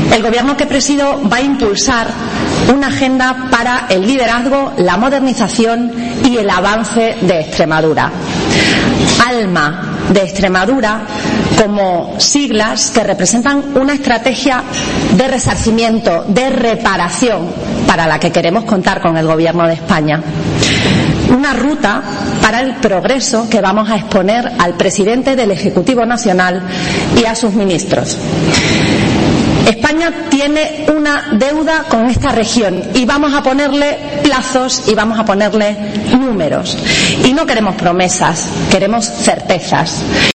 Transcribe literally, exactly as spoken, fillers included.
El Gobierno que presido va a impulsar una agenda para el liderazgo, la modernización y el avance de Extremadura. ALMA de Extremadura como siglas que representan una estrategia de resarcimiento, de reparación, para la que queremos contar con el Gobierno de España. Una ruta para el progreso que vamos a exponer al presidente del Ejecutivo Nacional y a sus ministros. España tiene una deuda con esta región y vamos a ponerle plazos y vamos a ponerle números. Y no queremos promesas, queremos certezas.